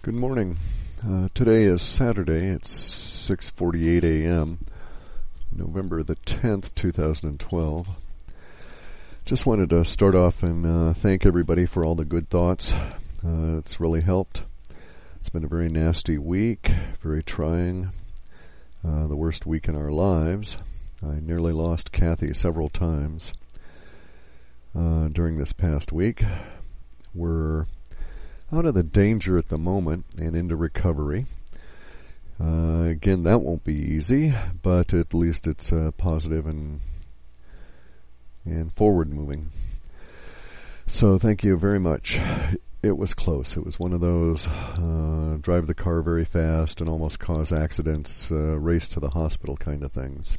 Good morning. Today is Saturday. It's 6:48 a.m., November the 10th, 2012. Just wanted to start off and thank everybody for all the good thoughts. It's really helped. It's been a very nasty week, very trying, the worst week in our lives. I nearly lost Kathy several times during this past week. We're out of the danger at the moment and into recovery. Again, that won't be easy, but at least it's positive and forward moving. So thank you very much. It was close. It was one of those drive the car very fast and almost cause accidents, race to the hospital kind of things.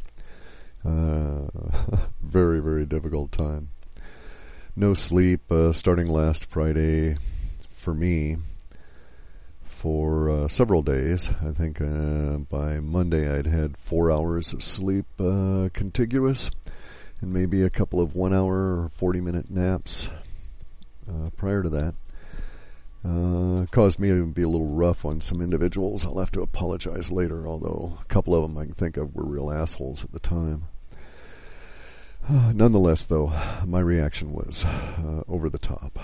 Very, very difficult time. No sleep starting last Friday for me for several days. I think by Monday I'd had 4 hours of sleep contiguous and maybe a couple of 1 hour or 40-minute naps prior to that. Caused me to be a little rough on some individuals. I'll have to apologize later, although a couple of them I can think of were real assholes at the time. Nonetheless, though, my reaction was over the top.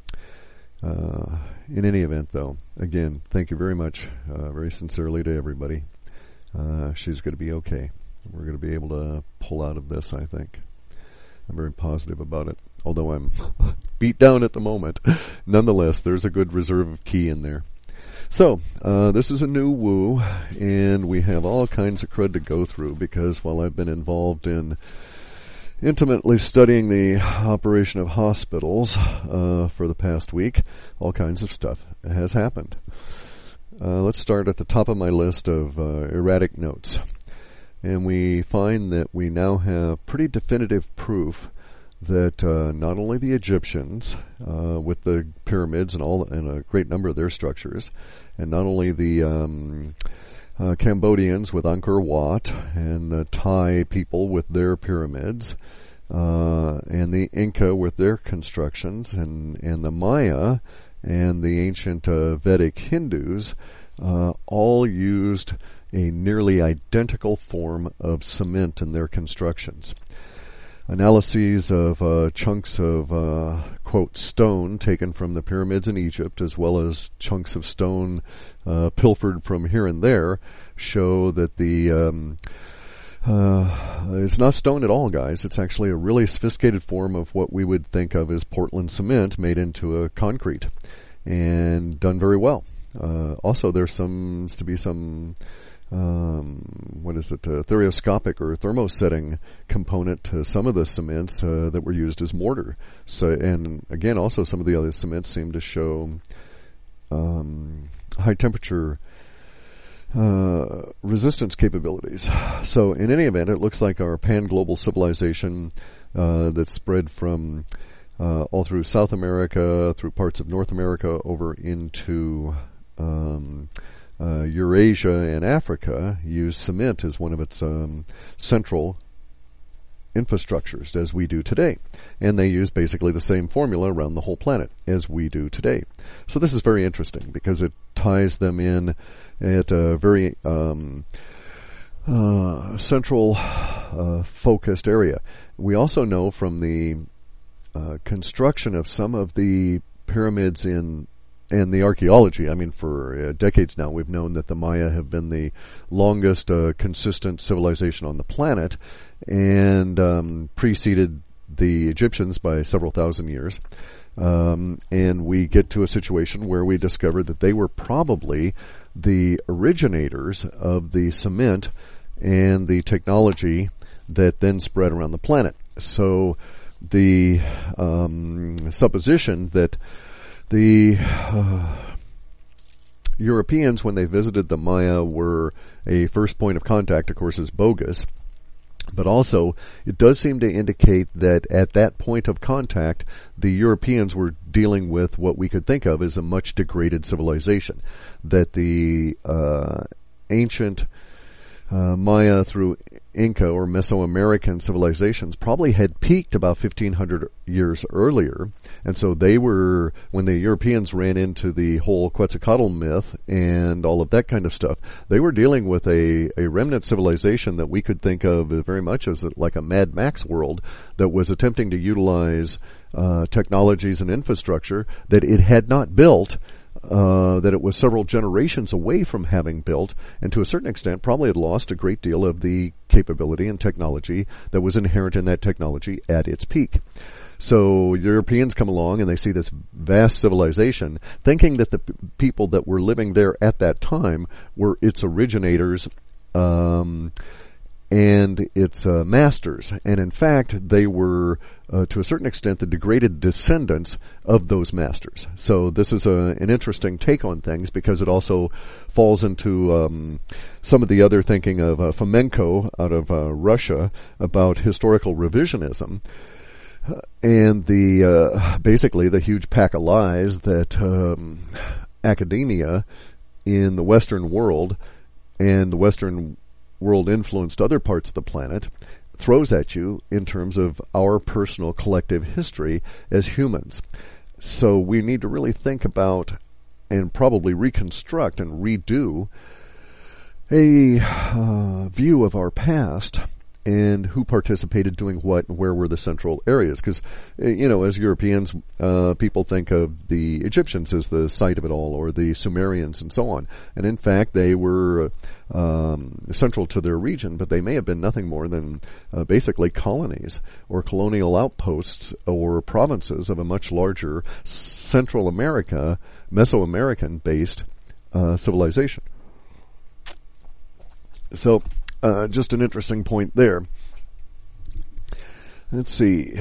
In any event, though, again, thank you very much, very sincerely to everybody. She's going to be okay. We're going to be able to pull out of this, I think. I'm very positive about it, although I'm beat down at the moment. Nonetheless, there's a good reserve key in there. So, this is a new woo, and we have all kinds of crud to go through, because while I've been involved in intimately studying the operation of hospitals for the past week, all kinds of stuff has happened. Let's start at the top of my list of erratic notes. And we find that we now have pretty definitive proof that not only the Egyptians with the pyramids and a great number of their structures, and not only the Cambodians with Angkor Wat, and the Thai people with their pyramids, and the Inca with their constructions, and the Maya and the ancient Vedic Hindus all used a nearly identical form of cement in their constructions. Analyses of chunks of, quote, stone taken from the pyramids in Egypt, as well as chunks of stone pilfered from here and there, show that the it's not stone at all, guys. It's actually a really sophisticated form of what we would think of as Portland cement made into a concrete, and done very well. Also, there seems to be some stereoscopic or thermosetting component to some of the cements that were used as mortar. So, and again, also some of the other cements seem to show high temperature resistance capabilities. So in any event, it looks like our pan-global civilization that's spread from all through South America, through parts of North America, over into Eurasia and Africa, use cement as one of its central infrastructures, as we do today. And they use basically the same formula around the whole planet as we do today. So this is very interesting, because it ties them in at a very central focused area. We also know from the construction of some of the pyramids and the archaeology, I mean, for decades now, we've known that the Maya have been the longest consistent civilization on the planet, and preceded the Egyptians by several thousand years. And we get to a situation where we discover that they were probably the originators of the cement and the technology that then spread around the planet. So the supposition that the Europeans, when they visited the Maya, were a first point of contact, of course, is bogus. But also, it does seem to indicate that at that point of contact, the Europeans were dealing with what we could think of as a much degraded civilization. That the ancient Maya, through Inca or Mesoamerican civilizations probably had peaked about 1,500 years earlier. And so they were, when the Europeans ran into the whole Quetzalcoatl myth and all of that kind of stuff, they were dealing with a remnant civilization that we could think of very much as like a Mad Max world that was attempting to utilize technologies and infrastructure that it had not built, that it was several generations away from having built, and to a certain extent probably had lost a great deal of the capability and technology that was inherent in that technology at its peak. So Europeans come along and they see this vast civilization, thinking that the people that were living there at that time were its originators and its masters. And in fact, they were, to a certain extent, the degraded descendants of those masters. So this is an interesting take on things because it also falls into some of the other thinking of Fomenko out of Russia about historical revisionism. And the basically the huge pack of lies that academia in the Western world and the Western world influenced other parts of the planet throws at you in terms of our personal collective history as humans. So we need to really think about and probably reconstruct and redo a view of our past and who participated doing what and where were the central areas. Because, as Europeans, people think of the Egyptians as the site of it all, or the Sumerians and so on. And in fact, they were central to their region, but they may have been nothing more than basically colonies or colonial outposts or provinces of a much larger Central America, Mesoamerican-based civilization. So, just an interesting point there. Let's see.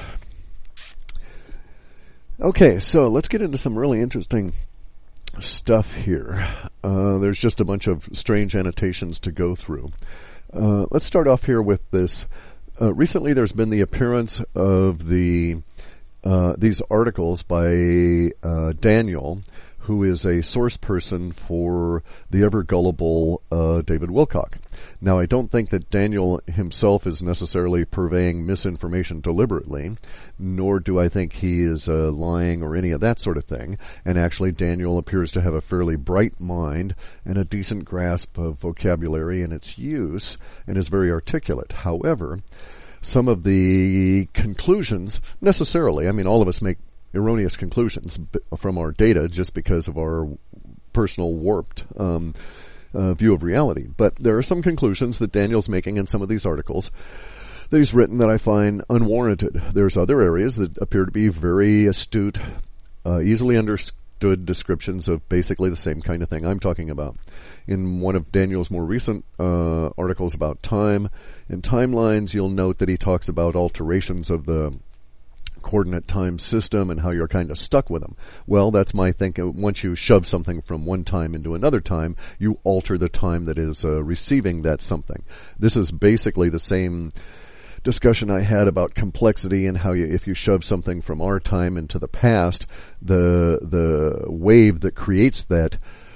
Okay, so let's get into some really interesting stuff here. There's just a bunch of strange annotations to go through. Let's start off here with this. Recently there's been the appearance of these articles by Daniel, who is a source person for the ever-gullible David Wilcock. Now, I don't think that Daniel himself is necessarily purveying misinformation deliberately, nor do I think he is lying or any of that sort of thing. And actually, Daniel appears to have a fairly bright mind and a decent grasp of vocabulary and its use, and is very articulate. However, some of the conclusions, necessarily, all of us make erroneous conclusions from our data just because of our personal warped view of reality. But there are some conclusions that Daniel's making in some of these articles that he's written that I find unwarranted. There's other areas that appear to be very astute, easily understood descriptions of basically the same kind of thing I'm talking about. In one of Daniel's more recent articles about time and timelines, you'll note that he talks about alterations of the coordinate time system and how you're kind of stuck with them. Well, that's my thinking. Once you shove something from one time into another time, you alter the time that is receiving that something. This is basically the same discussion I had about complexity and how if you shove something from our time into the past, the wave that creates that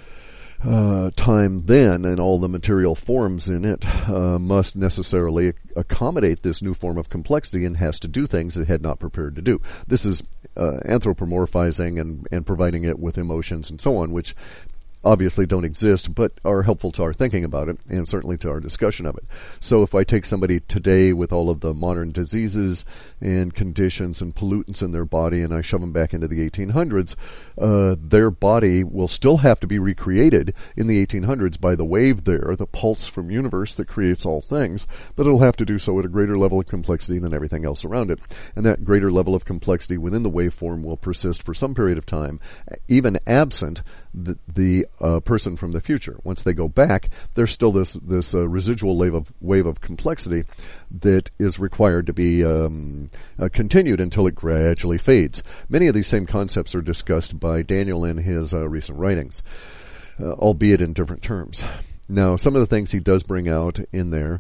time then and all the material forms in it must necessarily accommodate this new form of complexity and has to do things it had not prepared to do. This is anthropomorphizing and providing it with emotions and so on, which obviously don't exist, but are helpful to our thinking about it, and certainly to our discussion of it. So if I take somebody today with all of the modern diseases and conditions and pollutants in their body, and I shove them back into the 1800s, their body will still have to be recreated in the 1800s by the wave there, the pulse from universe that creates all things, but it'll have to do so at a greater level of complexity than everything else around it. And that greater level of complexity within the waveform will persist for some period of time, even absent the person from the future. Once they go back, there's still this residual wave of complexity that is required to be continued until it gradually fades. Many of these same concepts are discussed by Daniel in his recent writings, albeit in different terms. Now, some of the things he does bring out in there,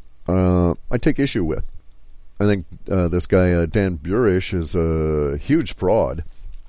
I take issue with. I think this guy, Dan Burish, is a huge fraud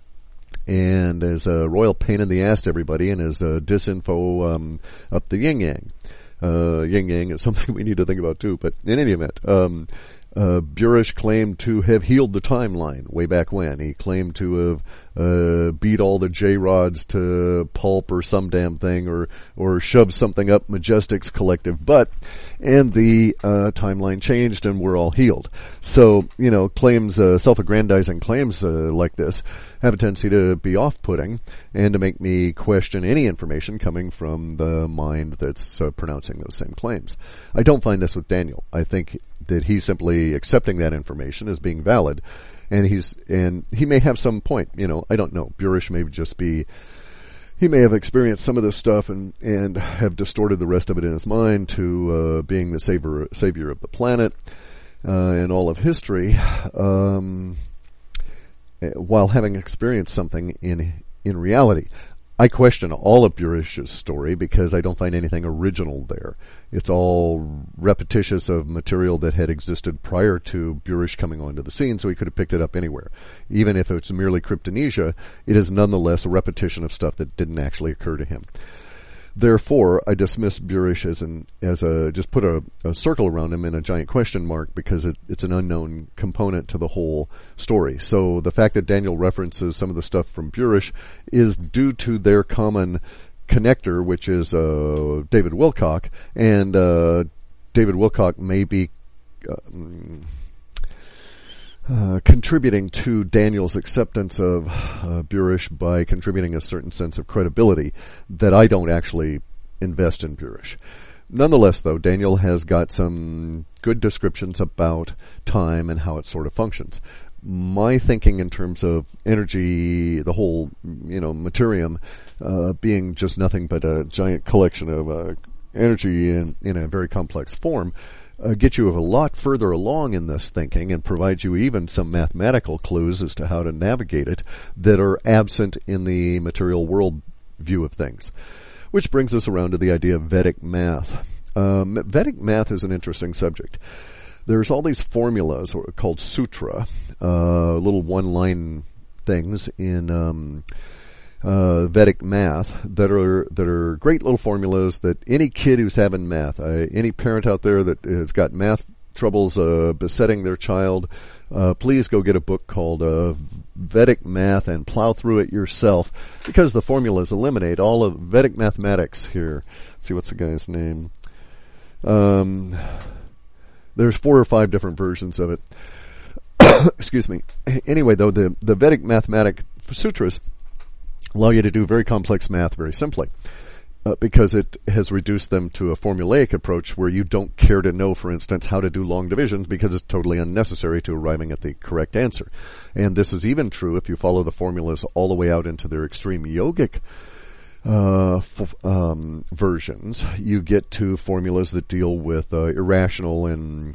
and is a royal pain in the ass to everybody, and is disinfo up the yin-yang. yin yang is something we need to think about too. But in any event, Burish claimed to have healed the timeline way back when. He claimed to have beat all the J-Rods to pulp or some damn thing, or shoved something up Majestic's collective butt, and the timeline changed and we're all healed. So, claims, self-aggrandizing claims like this have a tendency to be off-putting and to make me question any information coming from the mind that's pronouncing those same claims. I don't find this with Daniel. I think that he's simply accepting that information as being valid, and he may have some point. I don't know. Burish may just be. He may have experienced some of this stuff and have distorted the rest of it in his mind to being the savior of the planet and all of history, while having experienced something in reality. I question all of Burish's story because I don't find anything original there. It's all repetitious of material that had existed prior to Burish coming onto the scene, so he could have picked it up anywhere. Even if it's merely cryptonesia, it is nonetheless a repetition of stuff that didn't actually occur to him. Therefore, I dismiss Burish just put a circle around him and a giant question mark because it's an unknown component to the whole story. So the fact that Daniel references some of the stuff from Burish is due to their common connector, which is David Wilcock, and David Wilcock may be contributing to Daniel's acceptance of Burish by contributing a certain sense of credibility that I don't actually invest in Burish. Nonetheless, though, Daniel has got some good descriptions about time and how it sort of functions. My thinking in terms of energy, the whole, materium, being just nothing but a giant collection of energy in a very complex form, get you a lot further along in this thinking and provide you even some mathematical clues as to how to navigate it that are absent in the material world view of things. Which brings us around to the idea of Vedic math. Vedic math is an interesting subject. There's all these formulas called sutra, little one-line things in Vedic math that are great little formulas that any kid who's having math, any parent out there that has got math troubles besetting their child, please go get a book called Vedic Math and plow through it yourself, because the formulas eliminate all of Vedic mathematics here. Let's see, what's the guy's name? There's 4 or 5 different versions of it. Excuse me. Anyway, though, the Vedic mathematic sutras allow you to do very complex math very simply, because it has reduced them to a formulaic approach where you don't care to know, for instance, how to do long divisions because it's totally unnecessary to arriving at the correct answer. And this is even true if you follow the formulas all the way out into their extreme yogic versions. You get to formulas that deal with irrational and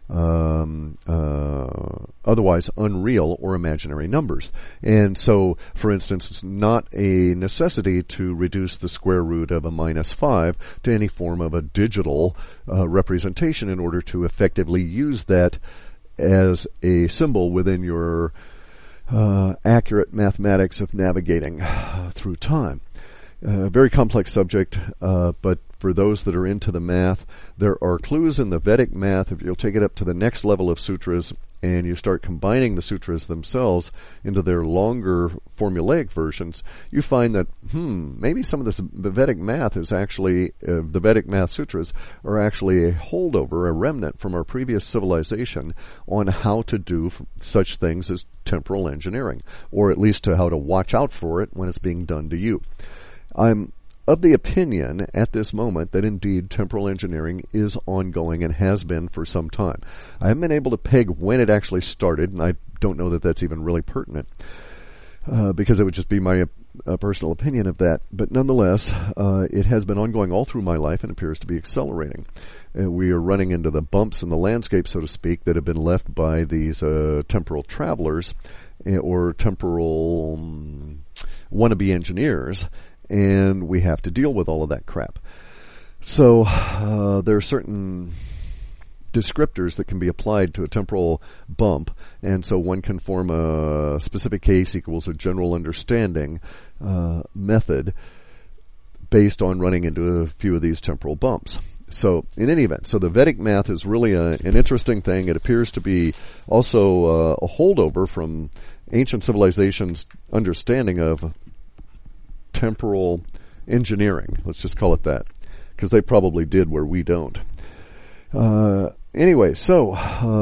otherwise unreal or imaginary numbers. And so, for instance, it's not a necessity to reduce the square root of a -5 to any form of a digital representation in order to effectively use that as a symbol within your accurate mathematics of navigating through time. Very complex subject, but for those that are into the math, there are clues in the Vedic math. If you'll take it up to the next level of sutras and you start combining the sutras themselves into their longer formulaic versions, you find that, maybe some of this Vedic math is actually, the Vedic math sutras are actually a holdover, a remnant from our previous civilization on how to do such things as temporal engineering, or at least to how to watch out for it when it's being done to you. I'm of the opinion at this moment that indeed temporal engineering is ongoing and has been for some time. I haven't been able to peg when it actually started, and I don't know that that's even really pertinent, because it would just be my personal opinion of that. But nonetheless, it has been ongoing all through my life and appears to be accelerating. We are running into the bumps in the landscape, so to speak, that have been left by these temporal travelers or temporal wannabe engineers, and we have to deal with all of that crap. So there are certain descriptors that can be applied to a temporal bump, and so one can form a specific case equals a general understanding method based on running into a few of these temporal bumps. So in any event, so the Vedic math is really an interesting thing. It appears to be also a holdover from ancient civilizations' understanding of temporal engineering. Let's just call it that, because they probably did where we don't. Anyway, so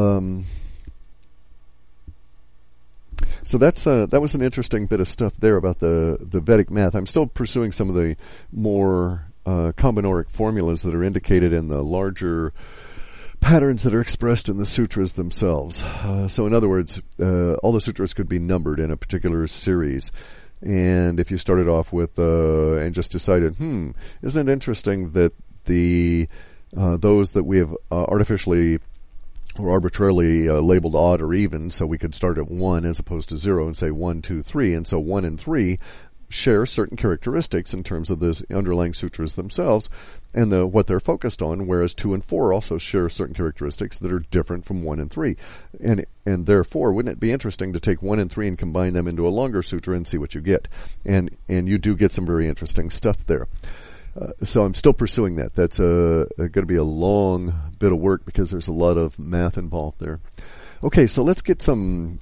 that was an interesting bit of stuff there about the Vedic math. I'm still pursuing some of the more combinoric formulas that are indicated in the larger patterns that are expressed in the sutras themselves. So in other words, all the sutras could be numbered in a particular series. And if you started off with and just decided, isn't it interesting that the those that we have artificially or arbitrarily labeled odd or even, so we could start at 1 as opposed to 0 and say 1, 2, 3, and so 1 and 3 share certain characteristics in terms of the underlying sutras themselves and what they're focused on, whereas 2 and 4 also share certain characteristics that are different from 1 and 3. And therefore, wouldn't it be interesting to take 1 and 3 and combine them into a longer sutra and see what you get? And you do get some very interesting stuff there. So I'm still pursuing that. That's going to be a long bit of work because there's a lot of math involved there. Okay, so let's get some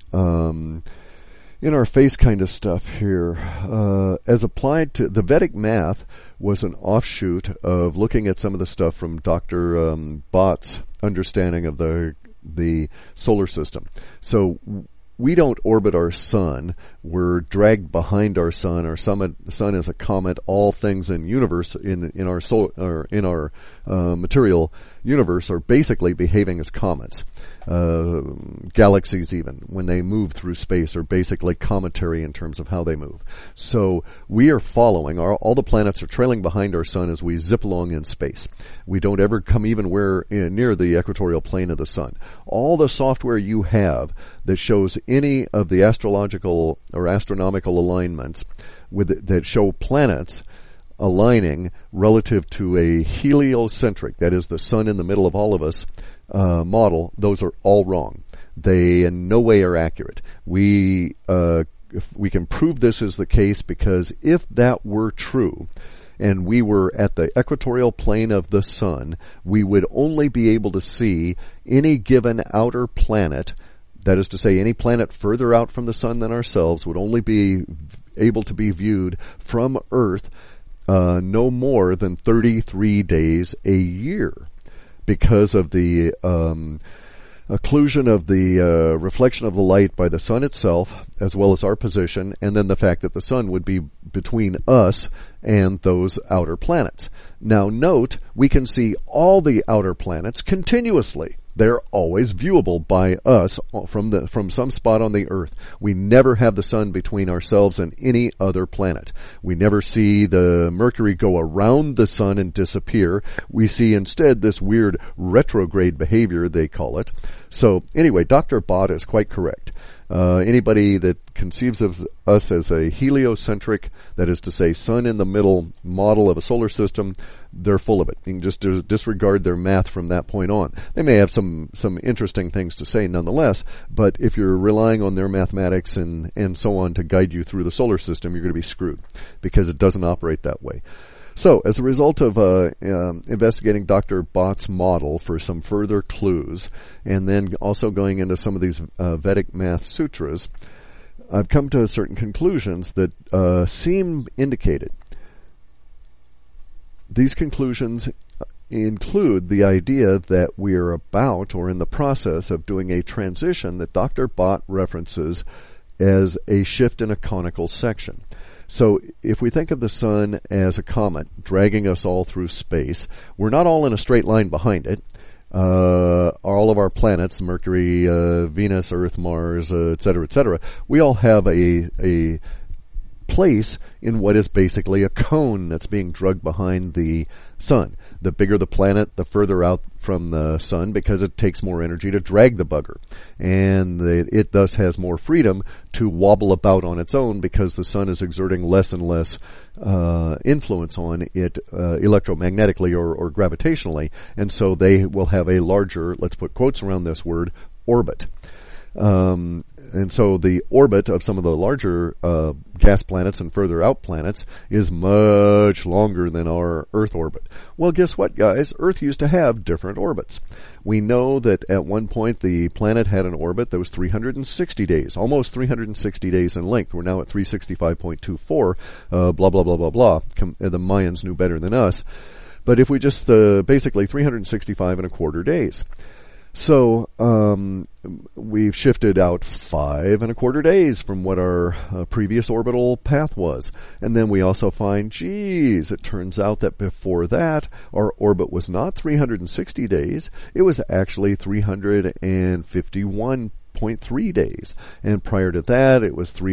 in-our-face kind of stuff here. As applied to the Vedic math was an offshoot of looking at some of the stuff from Dr. Bhatt's understanding of the solar system. So we don't orbit our sun. We're dragged behind our sun. Our sun is a comet. All things in universe in our solar or in our material universe are basically behaving as comets. Galaxies, even when they move through space, are basically cometary in terms of how they move. So we are following. All the planets are trailing behind our sun as we zip along in space. We don't ever come even near the equatorial plane of the sun. All the software you have that shows any of the astrological or astronomical alignments that show planets aligning relative to a heliocentric, that is the sun in the middle of all of us, model, those are all wrong. They in no way are accurate. We can prove this is the case because if that were true, and we were at the equatorial plane of the sun, we would only be able to see any given outer planet, that is to say, any planet further out from the sun than ourselves would only be able to be viewed from Earth no more than 33 days a year, because of the occlusion of the reflection of the light by the sun itself, as well as our position, and then the fact that the sun would be between us and those outer planets. Now note, we can see all the outer planets continuously. They're always viewable by us from some spot on the Earth. We never have the sun between ourselves and any other planet. We never see the Mercury go around the sun and disappear. We see instead this weird retrograde behavior, they call it. So anyway, Dr. Bhatt is quite correct. Anybody that conceives of us as a heliocentric, that is to say, sun in the middle model of a solar system, they're full of it. You can just disregard their math from that point on. They may have some interesting things to say nonetheless, but if you're relying on their mathematics and so on to guide you through the solar system, you're going to be screwed because it doesn't operate that way. So, as a result of investigating Dr. Bhatt's model for some further clues, and then also going into some of these Vedic math sutras, I've come to certain conclusions that seem indicated. These conclusions include the idea that we are about or in the process of doing a transition that Dr. Bhatt references as a shift in a conical section. So if we think of the sun as a comet dragging us all through space, we're not all in a straight line behind it. All of our planets, Mercury, Venus, Earth, Mars, et cetera, we all have a place in what is basically a cone that's being dragged behind the sun. The bigger the planet, the further out from the sun, because it takes more energy to drag the bugger. And it thus has more freedom to wobble about on its own because the sun is exerting less and less influence on it electromagnetically or gravitationally. And so they will have a larger, let's put quotes around this word, orbit. And so the orbit of some of the larger gas planets and further out planets is much longer than our Earth orbit. Well, guess what, guys? Earth used to have different orbits. We know that at one point the planet had an orbit that was 360 days, almost 360 days in length. We're now at 365.24, blah, blah, blah, blah, blah. The Mayans knew better than us. But if we just, basically 365 and a quarter days. So, we've shifted out 5 and a quarter days from what our previous orbital path was. And then we also find, geez, it turns out that before that, our orbit was not 360 days. It was actually 351.3 days. And prior to that, it was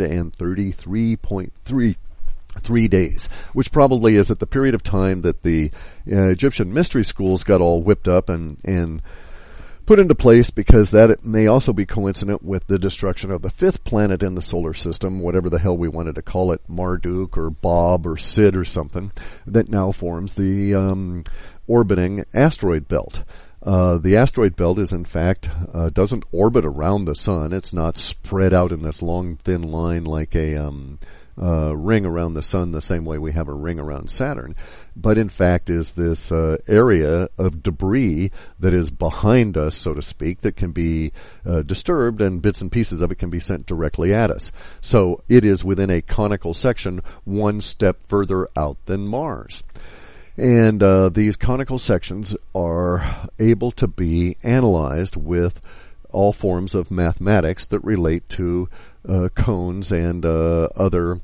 333.3 days, which probably is at the period of time that the Egyptian mystery schools got all whipped up and put into place, because that it may also be coincident with the destruction of the 5th planet in the solar system, whatever the hell we wanted to call it, Marduk or Bob or Sid or something, that now forms the orbiting asteroid belt. The asteroid belt is, in fact, doesn't orbit around the sun. It's not spread out in this long, thin line like a ring around the sun, the same way we have a ring around Saturn, but in fact is this area of debris that is behind us, so to speak, that can be disturbed, and bits and pieces of it can be sent directly at us. So it is within a conical section one step further out than Mars. And these conical sections are able to be analyzed with all forms of mathematics that relate to cones and other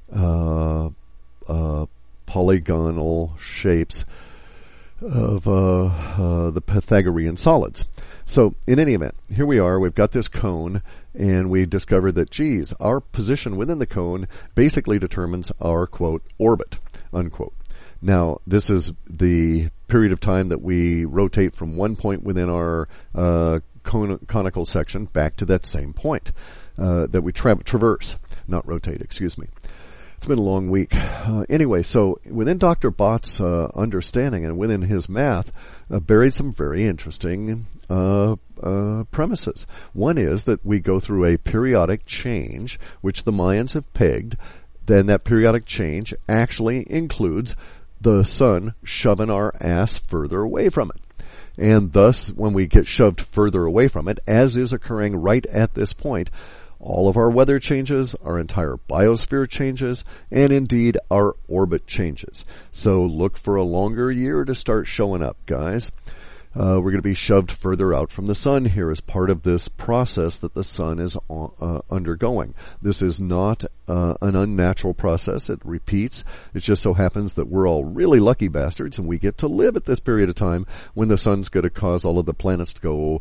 polygonal shapes of the Pythagorean solids. So in any event, here we are, we've got this cone, and we discovered that, geez, our position within the cone basically determines our, quote, orbit, unquote. Now, this is the period of time that we rotate from one point within our conical section back to that same point that we traverse, not rotate, excuse me. It's been a long week. Anyway, so within Dr. Bott's understanding and within his math, buried some very interesting premises. One is that we go through a periodic change, which the Mayans have pegged. Then that periodic change actually includes the sun shoving our ass further away from it. And thus, when we get shoved further away from it, as is occurring right at this point, all of our weather changes, our entire biosphere changes, and indeed our orbit changes. So look for a longer year to start showing up, guys. We're going to be shoved further out from the sun here as part of this process that the sun is undergoing. This is not an unnatural process. It repeats. It just so happens that we're all really lucky bastards, and we get to live at this period of time when the sun's going to cause all of the planets to go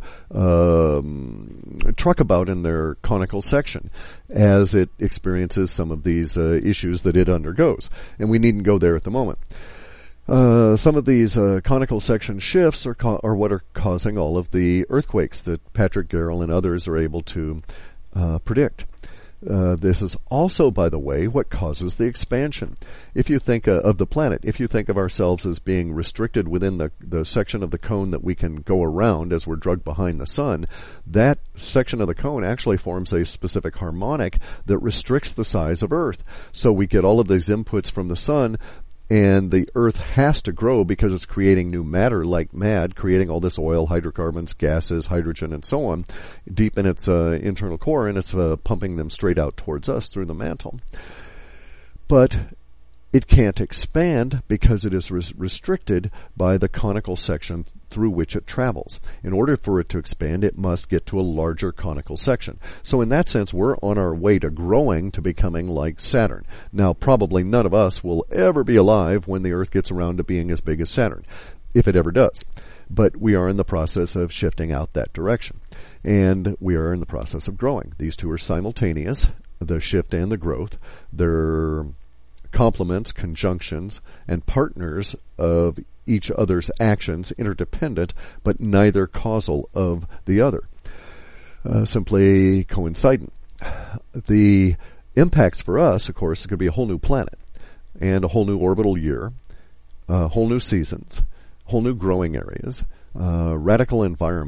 truck about in their conical section as it experiences some of these issues that it undergoes. And we needn't go there at the moment. Some of these conical section shifts are what are causing all of the earthquakes that Patrick Garrell and others are able to predict. This is also, by the way, what causes the expansion. If you think of the planet, if you think of ourselves as being restricted within the section of the cone that we can go around as we're drugged behind the sun, that section of the cone actually forms a specific harmonic that restricts the size of Earth. So we get all of these inputs from the sun, and the Earth has to grow because it's creating new matter like mad, creating all this oil, hydrocarbons, gases, hydrogen, and so on, deep in its internal core, and it's pumping them straight out towards us through the mantle. But it can't expand because it is restricted by the conical section through which it travels. In order for it to expand, it must get to a larger conical section. So in that sense, we're on our way to growing to becoming like Saturn. Now, probably none of us will ever be alive when the Earth gets around to being as big as Saturn, if it ever does. But we are in the process of shifting out that direction. And we are in the process of growing. These two are simultaneous, the shift and the growth. They're complements, conjunctions, and partners of each other's actions, interdependent, but neither causal of the other. Simply coincident. The impacts for us, of course, could be a whole new planet, and a whole new orbital year, whole new seasons, whole new growing areas, radical environment,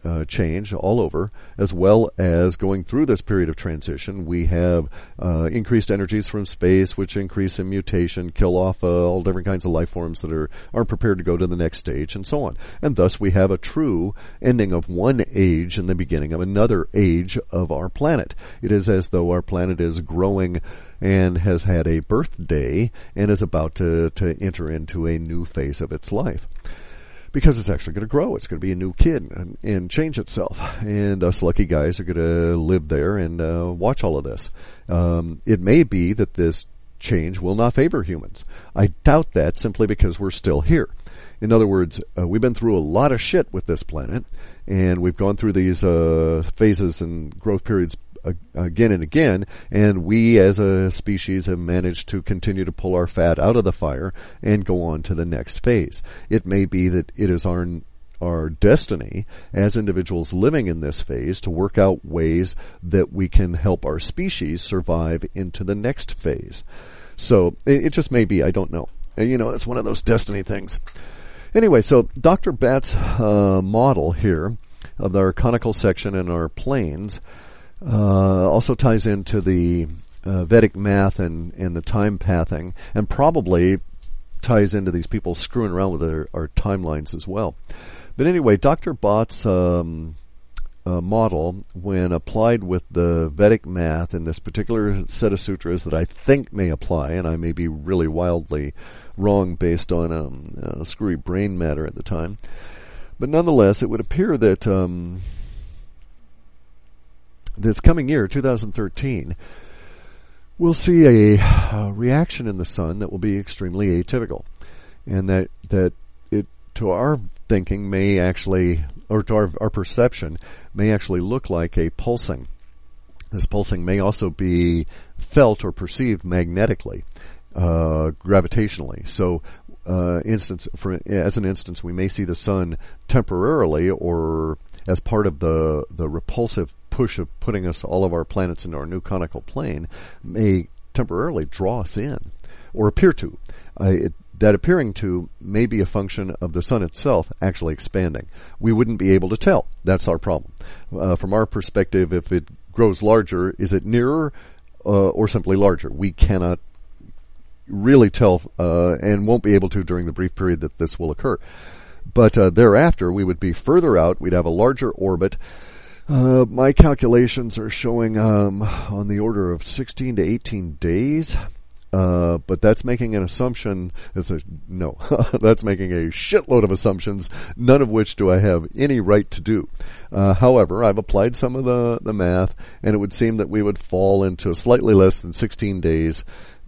change all over, as well as going through this period of transition. We have increased energies from space, which increase in mutation, kill off all different kinds of life forms that aren't prepared to go to the next stage, and so on. And thus we have a true ending of one age and the beginning of another age of our planet. It is as though our planet is growing and has had a birthday and is about to enter into a new phase of its life. Because it's actually going to grow. It's going to be a new kid and change itself. And us lucky guys are going to live there and watch all of this. It may be that this change will not favor humans. I doubt that simply because we're still here. In other words, we've been through a lot of shit with this planet, and we've gone through these phases and growth periods again and again, and we as a species have managed to continue to pull our fat out of the fire and go on to the next phase. It may be that it is our destiny as individuals living in this phase to work out ways that we can help our species survive into the next phase. So it just may be, I don't know. It's one of those destiny things. Anyway, so Dr. Batt's model here of our conical section and our planes also ties into the Vedic math and the time pathing, and probably ties into these people screwing around with our timelines as well. But anyway, Dr. Batt's model, when applied with the Vedic math in this particular set of sutras that I think may apply, and I may be really wildly wrong based on screwy brain matter at the time, but nonetheless, it would appear that this coming year, 2013, we'll see a reaction in the sun that will be extremely atypical, and that it, to our thinking, may actually, or to our perception, may actually look like a pulsing. This pulsing may also be felt or perceived magnetically, gravitationally. So, as an instance, we may see the sun temporarily, or as part of the repulsive push of putting all of our planets into our new conical plane, may temporarily draw us in, or appear to. That appearing to may be a function of the sun itself actually expanding. We wouldn't be able to tell. That's our problem. From our perspective, if it grows larger, is it nearer or simply larger? We cannot really tell and won't be able to during the brief period that this will occur. But thereafter, we would be further out. We'd have a larger orbit. My calculations are showing on the order of 16 to 18 days. But that's making an assumption. No, that's making a shitload of assumptions, none of which do I have any right to do. However, I've applied some of the math, and it would seem that we would fall into slightly less than 16 days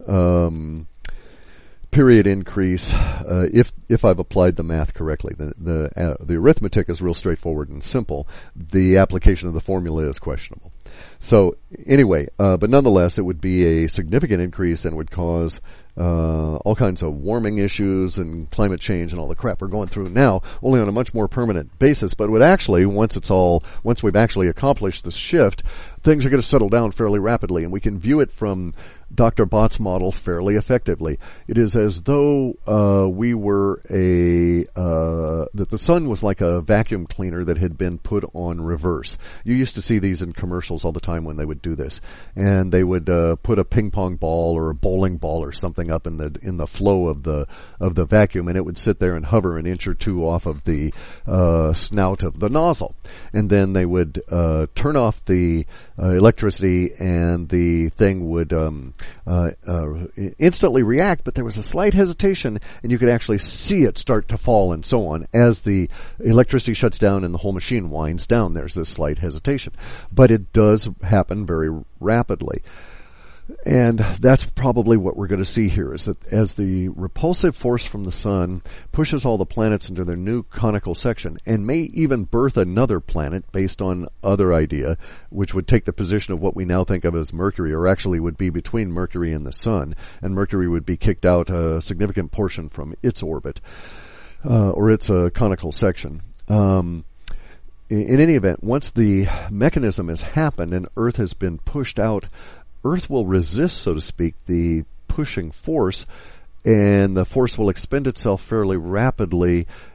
period increase if I've applied the math correctly. The arithmetic is real straightforward and simple. The application of the formula is questionable. So anyway, but nonetheless, it would be a significant increase and would cause all kinds of warming issues and climate change and all the crap we're going through now, only on a much more permanent basis. But would actually, once we've actually accomplished this shift, things are going to settle down fairly rapidly, and we can view it from Dr. Batt's model fairly effectively. It is as though we were that the sun was like a vacuum cleaner that had been put on reverse. You used to see these in commercials all the time when they would do this, and they would put a ping pong ball or a bowling ball or something up in the flow of the vacuum, and it would sit there and hover an inch or two off of the snout of the nozzle, and then they would turn off the electricity, and the thing would instantly react, but there was a slight hesitation, and you could actually see it start to fall and so on. As the electricity shuts down and the whole machine winds down, there's this slight hesitation. But it does happen very rapidly. And that's probably what we're going to see here, is that as the repulsive force from the sun pushes all the planets into their new conical section, and may even birth another planet based on other idea, which would take the position of what we now think of as Mercury, or actually would be between Mercury and the sun, and Mercury would be kicked out a significant portion from its orbit, or its conical section. In any event, once the mechanism has happened and Earth has been pushed out, Earth will resist, so to speak, the pushing force, and the force will expend itself fairly rapidly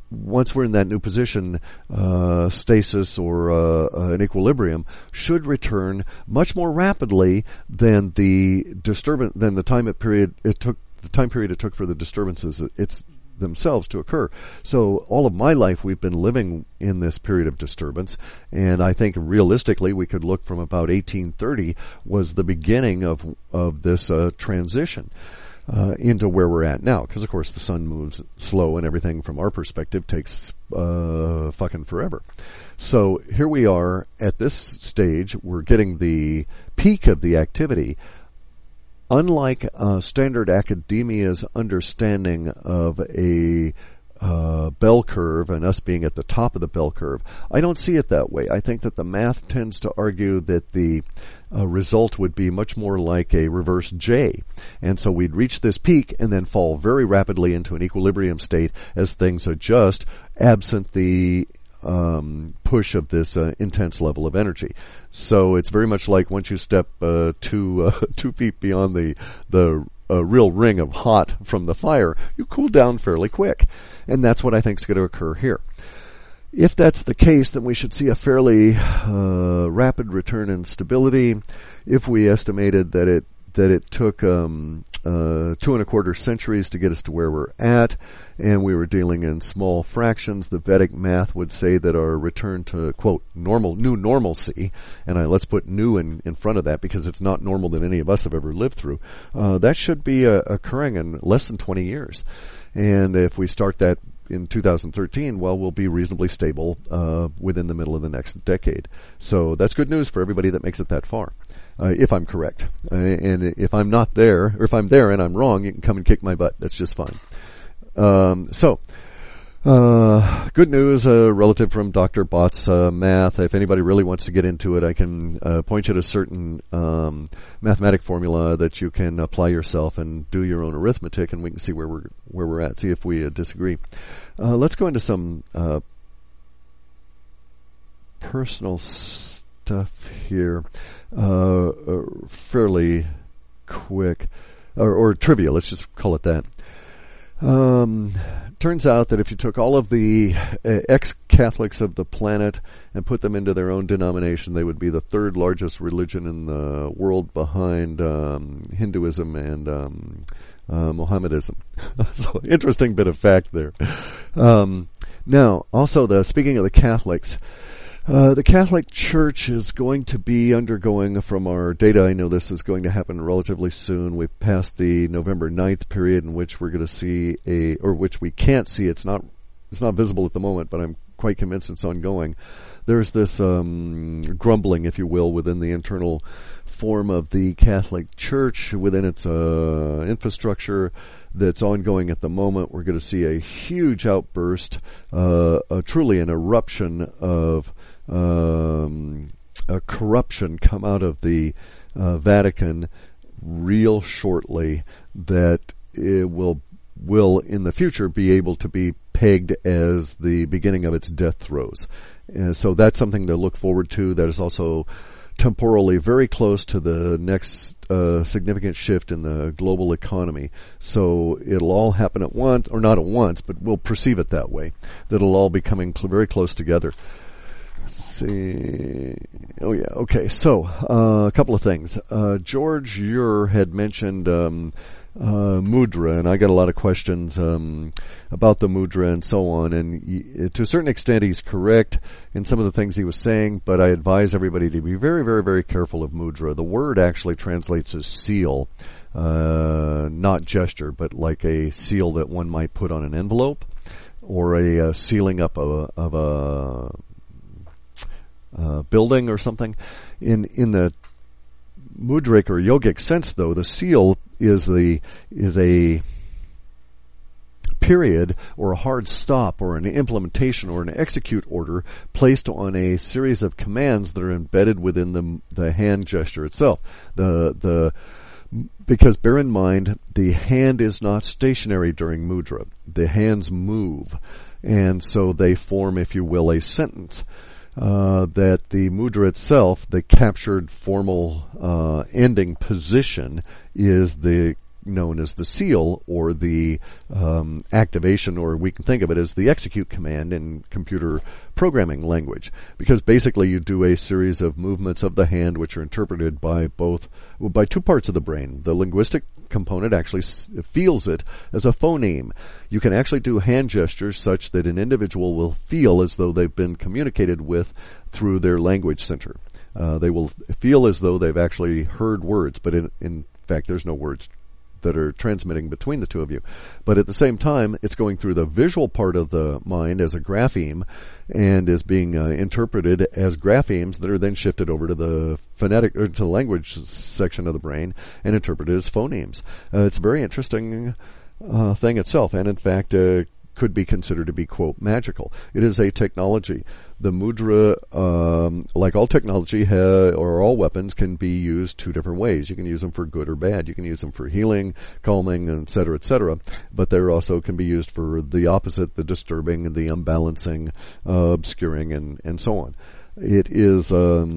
once we're in that new position, stasis or an equilibrium should return much more rapidly than the time period it took for the disturbances themselves to occur. So all of my life we've been living in this period of disturbance, and I think realistically we could look from about 1830 was the beginning of this transition into where we're at now, because of course the sun moves slow and everything from our perspective takes fucking forever. So here we are at this stage, we're getting the peak of the activity. Unlike standard academia's understanding of a bell curve and us being at the top of the bell curve, I don't see it that way. I think that the math tends to argue that the result would be much more like a reverse J. And so we'd reach this peak and then fall very rapidly into an equilibrium state as things adjust, absent the push of this intense level of energy. So it's very much like once you step 2 feet beyond the real ring of hot from the fire, you cool down fairly quick. And that's what I think is going to occur here. If that's the case, then we should see a fairly rapid return in stability. If we estimated that it took 2.25 centuries to get us to where we're at, and we were dealing in small fractions, the Vedic math would say that our return to, quote, new normalcy, and let's put new in front of that because it's not normal that any of us have ever lived through, that should be occurring in less than 20 years. And if we start that in 2013, well, we'll be reasonably stable within the middle of the next decade. So that's good news for everybody that makes it that far. If I'm correct. And if I'm not there, or if I'm there and I'm wrong, you can come and kick my butt. That's just fine. Good news relative from Dr. Bott's math. If anybody really wants to get into it, I can point you to certain mathematic formula that you can apply yourself and do your own arithmetic, and we can see where we're at, see if we disagree. Let's go into some personal stuff here. Fairly quick, or trivia, let's just call it that. Turns out that if you took all of the ex-Catholics of the planet and put them into their own denomination, they would be the third largest religion in the world behind Hinduism and Mohammedanism. So, interesting bit of fact there. Now, also, speaking of the Catholics, the Catholic Church is going to be undergoing, from our data, I know this is going to happen relatively soon. We've passed the November 9th period in which we're going to see which we can't see. It's not visible at the moment, but I'm quite convinced it's ongoing. There's this grumbling, if you will, within the internal form of the Catholic Church, within its infrastructure, that's ongoing at the moment. We're going to see a huge outburst, truly an eruption of a corruption come out of the Vatican real shortly, that it will in the future be able to be pegged as the beginning of its death throes. So that's something to look forward to. That is also temporally very close to the next significant shift in the global economy. So it'll all happen at once, or not at once, but we'll perceive it that way, that it'll all be coming very close together. Let's see. Oh, yeah. Okay. So a couple of things. George Ure had mentioned mudra, and I got a lot of questions about the mudra and so on, and to a certain extent he's correct in some of the things he was saying, but I advise everybody to be very, very, very careful of mudra. The word actually translates as seal, not gesture, but like a seal that one might put on an envelope, or a sealing up of a building or something. In the mudric or yogic sense, though, the seal is a period or a hard stop or an implementation or an execute order placed on a series of commands that are embedded within the hand gesture itself. Because bear in mind, the hand is not stationary during mudra. The hands move, and so they form, if you will, a sentence. That the mudra itself, the captured formal ending position, is the known as the seal, or the activation, or we can think of it as the execute command in computer programming language, because basically you do a series of movements of the hand which are interpreted by two parts of the brain. The linguistic component actually feels it as a phoneme. You can actually do hand gestures such that an individual will feel as though they've been communicated with through their language center. They will feel as though they've actually heard words, but in fact there's no words that are transmitting between the two of you. But at the same time, it's going through the visual part of the mind as a grapheme, and is being interpreted as graphemes that are then shifted over to the phonetic, or to the language section of the brain, and interpreted as phonemes. It's a very interesting thing itself, and in fact could be considered to be, quote, magical. It is a technology. The mudra, like all technology, or all weapons, can be used two different ways. You can use them for good or bad. You can use them for healing, calming, et cetera, but they also can be used for the opposite, the disturbing, the unbalancing, obscuring, and so on. It is a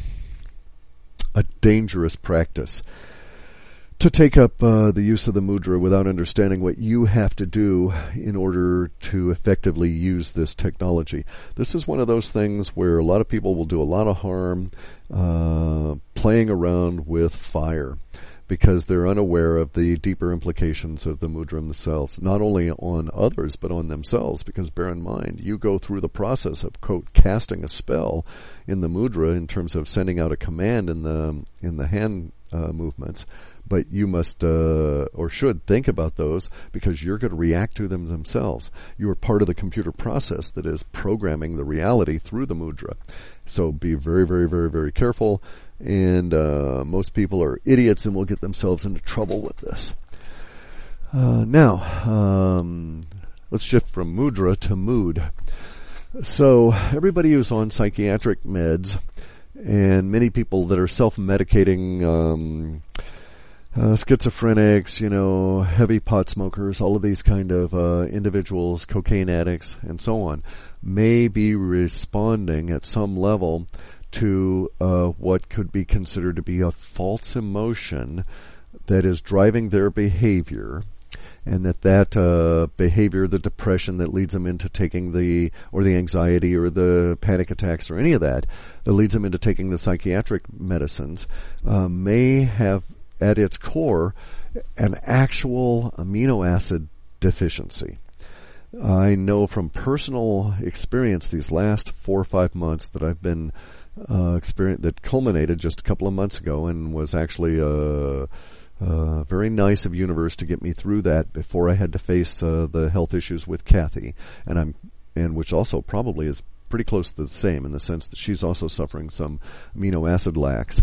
dangerous practice to take up the use of the mudra without understanding what you have to do in order to effectively use this technology. This is one of those things where a lot of people will do a lot of harm playing around with fire, because they're unaware of the deeper implications of the mudra themselves, not only on others but on themselves, because bear in mind, you go through the process of, quote, casting a spell in the mudra in terms of sending out a command in the hand movements. But you must or should think about those, because you're going to react to them themselves. You are part of the computer process that is programming the reality through the mudra. So be very, very, very, very careful. And most people are idiots and will get themselves into trouble with this. Now, let's shift from mudra to mood. So everybody who's on psychiatric meds, and many people that are self-medicating, schizophrenics, heavy pot smokers, all of these kind of individuals, cocaine addicts, and so on, may be responding at some level to what could be considered to be a false emotion that is driving their behavior, and that behavior, the depression that leads them into taking the anxiety or the panic attacks or any of that leads them into taking the psychiatric medicines, may have at its core an actual amino acid deficiency. I know from personal experience these last 4 or 5 months that I've been that culminated just a couple of months ago, and was actually very nice of Universe to get me through that before I had to face the health issues with Kathy, and which also probably is pretty close to the same in the sense that she's also suffering some amino acid lacks.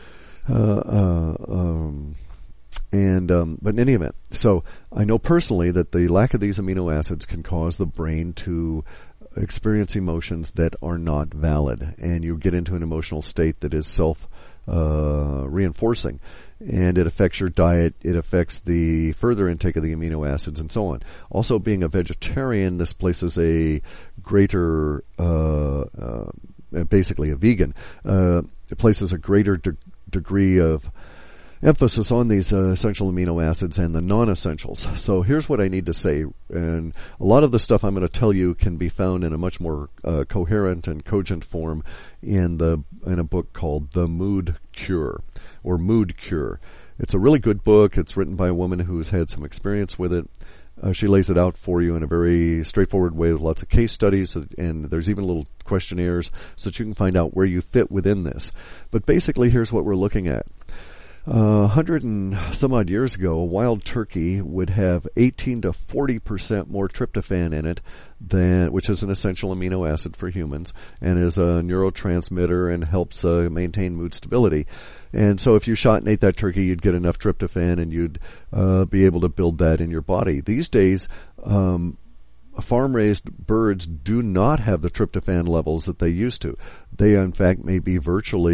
But in any event, so I know personally that the lack of these amino acids can cause the brain to experience emotions that are not valid, and you get into an emotional state that is self-reinforcing, and it affects your diet, it affects the further intake of the amino acids, and so on. Also, being a vegetarian, this places a greater, basically a vegan, it places a greater degree of emphasis on these essential amino acids and the non-essentials. So here's what I need to say, and a lot of the stuff I'm going to tell you can be found in a much more coherent and cogent form in a book called The Mood Cure, or Mood Cure. It's a really good book. It's written by a woman who's had some experience with it. She lays it out for you in a very straightforward way with lots of case studies, and there's even little questionnaires so that you can find out where you fit within this. But basically, here's what we're looking at. 100 and some odd years ago, a wild turkey would have 18 to 40% more tryptophan in it, which is an essential amino acid for humans, and is a neurotransmitter and helps maintain mood stability. And so if you shot and ate that turkey, you'd get enough tryptophan, and you'd be able to build that in your body. These days, farm-raised birds do not have the tryptophan levels that they used to. They, in fact, may be virtually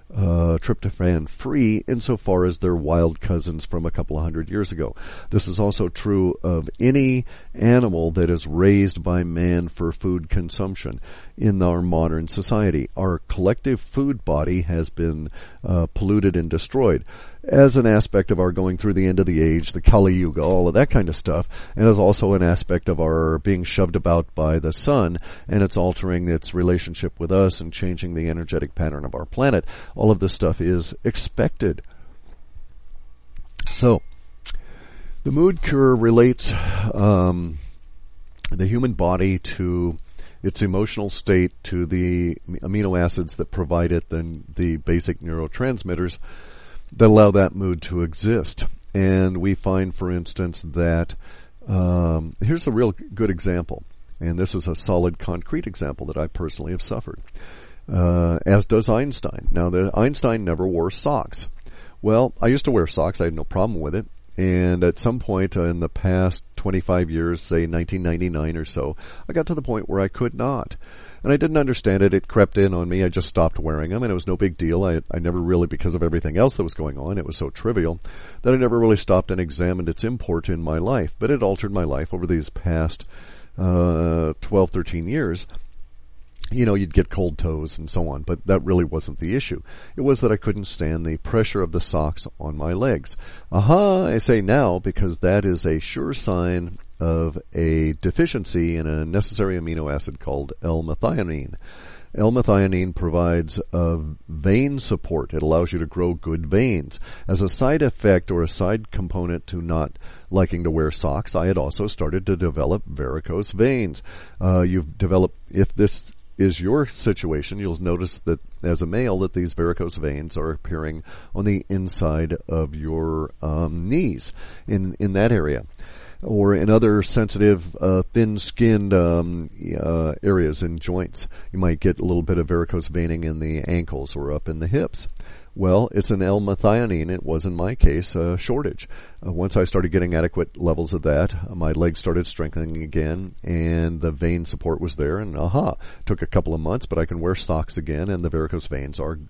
tryptophan free insofar as they're wild cousins from a couple of hundred years ago. This is also true of any animal that is raised by man for food consumption in our modern society. Our collective food body has been polluted and destroyed as an aspect of our going through the end of the age, the Kali Yuga, all of that kind of stuff, and as also an aspect of our being shoved about by the sun, and it's altering its relationship with us and changing the energetic pattern of our planet. All of this stuff is expected. So, the mood cure relates the human body to its emotional state, to the amino acids that provide it, the basic neurotransmitters that allow that mood to exist. And we find, for instance, that here's a real good example, and this is a solid, concrete example that I personally have suffered, as does Einstein. Now, Einstein never wore socks. Well, I used to wear socks. I had no problem with it. And at some point in the past 25 years, say 1999 or so, I got to the point where I could not. And I didn't understand it. It crept in on me. I just stopped wearing them, and it was no big deal. I never really, because of everything else that was going on, it was so trivial that I never really stopped and examined its import in my life. But it altered my life over these past 12, 13 years. You know, you'd get cold toes and so on, but that really wasn't the issue. It was that I couldn't stand the pressure of the socks on my legs. I say now, because that is a sure sign of a deficiency in a necessary amino acid called L-methionine. L-methionine provides vein support. It allows you to grow good veins. As a side effect or a side component to not liking to wear socks, I had also started to develop varicose veins. You've developed, if this is your situation, you'll notice that as a male that these varicose veins are appearing on the inside of your knees, in that area, or in other sensitive, thin-skinned areas and joints. You might get a little bit of varicose veining in the ankles or up in the hips. Well, it's an L-methionine. It was, in my case, a shortage. Once I started getting adequate levels of that, my legs started strengthening again, and the vein support was there, and took a couple of months, but I can wear socks again, and the varicose veins are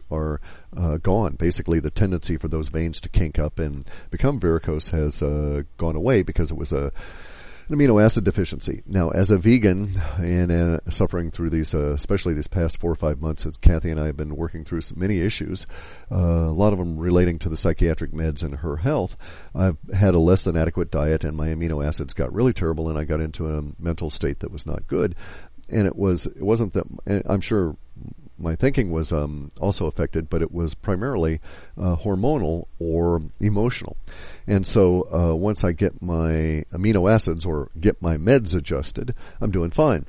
gone. Basically, the tendency for those veins to kink up and become varicose has gone away because it was an amino acid deficiency. Now, as a vegan and suffering through these, especially these past 4 or 5 months, as Kathy and I have been working through many issues, a lot of them relating to the psychiatric meds and her health, I've had a less than adequate diet, and my amino acids got really terrible, and I got into a mental state that was not good. And it wasn't that, I'm sure my thinking was also affected, but it was primarily hormonal or emotional. And so once I get my amino acids or get my meds adjusted, I'm doing fine.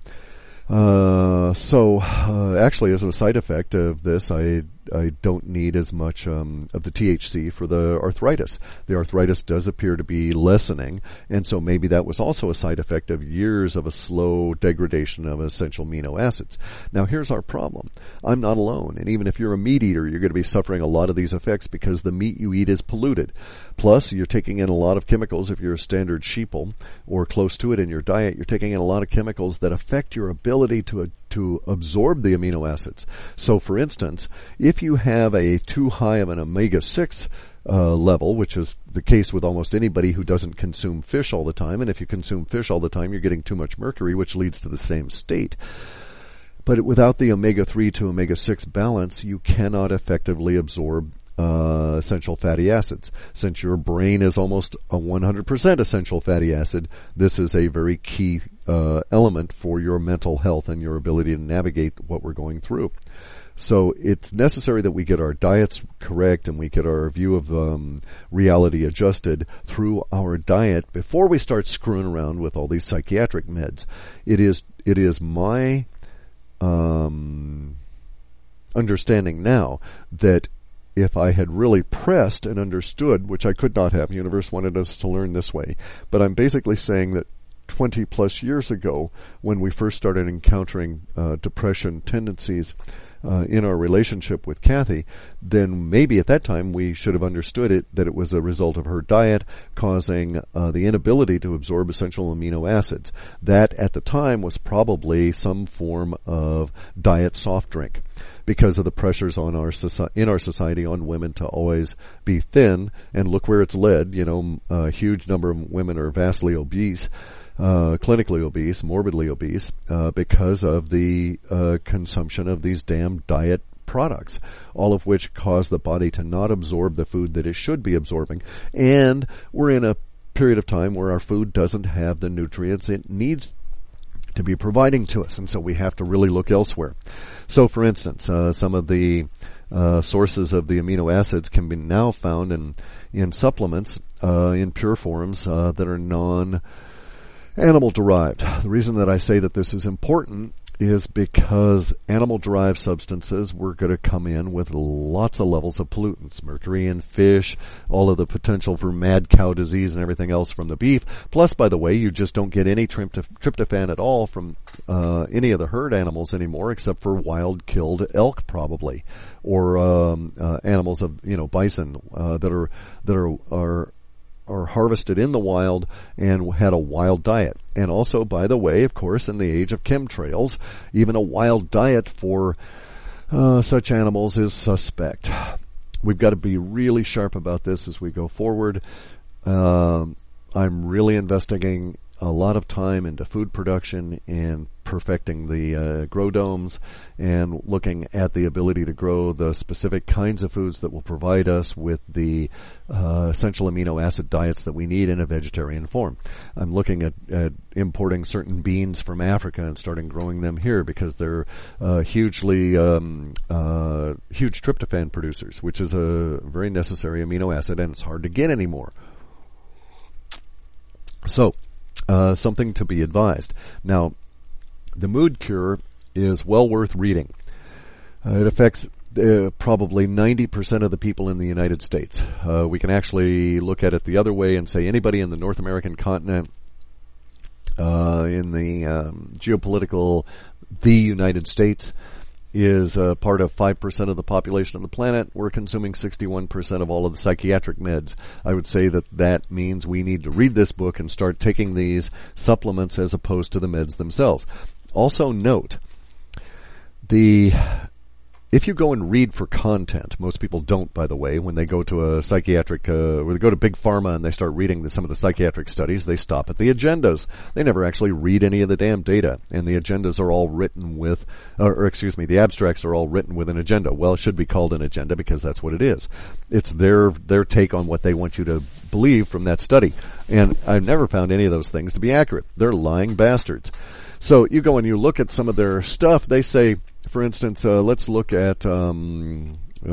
Actually, as a side effect of this, I don't need as much of the THC for the arthritis. The arthritis does appear to be lessening, and so maybe that was also a side effect of years of a slow degradation of essential amino acids. Now, here's our problem. I'm not alone, and even if you're a meat eater, you're going to be suffering a lot of these effects because the meat you eat is polluted. Plus, you're taking in a lot of chemicals. If you're a standard sheeple or close to it in your diet, you're taking in a lot of chemicals that affect your ability to absorb the amino acids. So, for instance, if you have a too high of an omega-6 level, which is the case with almost anybody who doesn't consume fish all the time, and if you consume fish all the time, you're getting too much mercury, which leads to the same state. But without the omega-3 to omega-6 balance, you cannot effectively absorb essential fatty acids. Since your brain is almost a 100% essential fatty acid, this is a very key element for your mental health and your ability to navigate what we're going through. So it's necessary that we get our diets correct and we get our view of reality adjusted through our diet before we start screwing around with all these psychiatric meds. It is my understanding now that if I had really pressed and understood, which I could not have, the universe wanted us to learn this way, but I'm basically saying that 20 plus years ago, when we first started encountering depression tendencies in our relationship with Kathy, then maybe at that time we should have understood it, that it was a result of her diet causing the inability to absorb essential amino acids. That at the time was probably some form of diet soft drink. because of the pressures on in our society on women to always be thin. And look where it's led. A huge number of women are vastly obese, clinically obese, morbidly obese, because of the consumption of these damn diet products, all of which cause the body to not absorb the food that it should be absorbing. And we're in a period of time where our food doesn't have the nutrients it needs to be providing to us, and so we have to really look elsewhere. So, for instance, some of the sources of the amino acids can be now found in supplements in pure forms that are non-animal derived. The reason that I say that this is important is because animal-derived substances were going to come in with lots of levels of pollutants, mercury in fish, all of the potential for mad cow disease and everything else from the beef. Plus, by the way, you just don't get any tryptophan at all from any of the herd animals anymore, except for wild-killed elk, probably, or animals of bison that are harvested in the wild and had a wild diet. And also, by the way, of course, in the age of chemtrails, even a wild diet for such animals is suspect. We've got to be really sharp about this as we go forward. I'm really investigating a lot of time into food production and perfecting the grow domes and looking at the ability to grow the specific kinds of foods that will provide us with the essential amino acid diets that we need in a vegetarian form. I'm looking at importing certain beans from Africa and starting growing them here because they're huge tryptophan producers, which is a very necessary amino acid, and it's hard to get anymore. So, something to be advised. Now, the mood cure is well worth reading. It affects probably 90% of the people in the United States. We can actually look at it the other way and say anybody in the North American continent, in the geopolitical, the United States, is part of 5% of the population of the planet. We're consuming 61% of all of the psychiatric meds. I would say that means we need to read this book and start taking these supplements as opposed to the meds themselves. Also note, if you go and read for content, most people don't, by the way, when they go to a psychiatric, when they go to Big Pharma and they start reading some of the psychiatric studies, they stop at the agendas. They never actually read any of the damn data. And the agendas are all written with, the abstracts are all written with an agenda. Well, it should be called an agenda because that's what it is. It's their take on what they want you to believe from that study. And I've never found any of those things to be accurate. They're lying bastards. So you go and you look at some of their stuff, they say, for instance, let's look at citalopram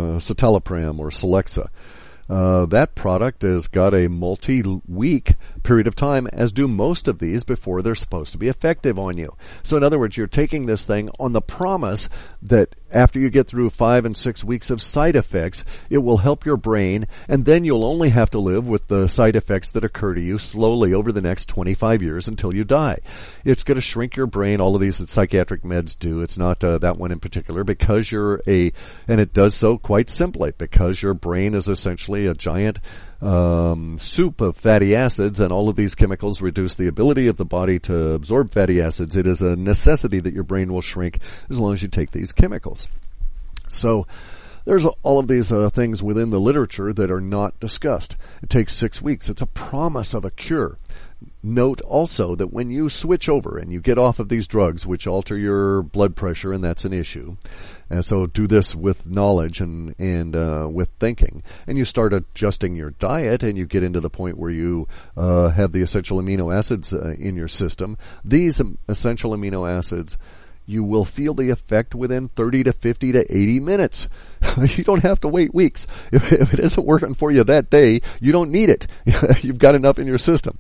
or Celexa. That product has got a multi-week period of time, as do most of these, before they're supposed to be effective on you. So in other words, you're taking this thing on the promise that after you get through 5 and 6 weeks of side effects, it will help your brain, and then you'll only have to live with the side effects that occur to you slowly over the next 25 years until you die. It's going to shrink your brain. All of these psychiatric meds do. It's not that one in particular, because and it does so quite simply, because your brain is essentially a giant soup of fatty acids, and all of these chemicals reduce the ability of the body to absorb fatty acids. It is a necessity that your brain will shrink as long as you take these chemicals. So there's all of these things within the literature that are not discussed. It takes 6 weeks. It's a promise of a cure. Note also that when you switch over and you get off of these drugs, which alter your blood pressure, and that's an issue, and so do this with knowledge and with thinking, and you start adjusting your diet, and you get into the point where you have the essential amino acids in your system. These essential amino acids, you will feel the effect within 30 to 50 to 80 minutes. You don't have to wait weeks. If it isn't working for you that day, you don't need it. You've got enough in your system.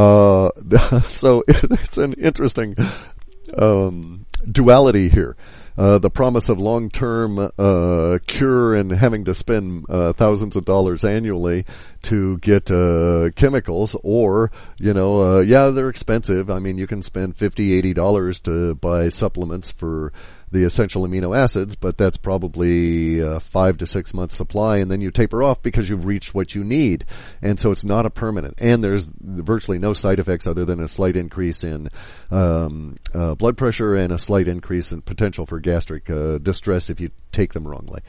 So it's an interesting duality here. The promise of long-term cure and having to spend thousands of dollars annually to get chemicals, or yeah, they're expensive. I mean, you can spend $50-$80 to buy supplements for the essential amino acids, but that's probably a 5 to 6 month supply, and then you taper off because you've reached what you need. And so it's not a permanent. And there's virtually no side effects other than a slight increase in blood pressure and a slight increase in potential for gastric distress if you take them wrongly.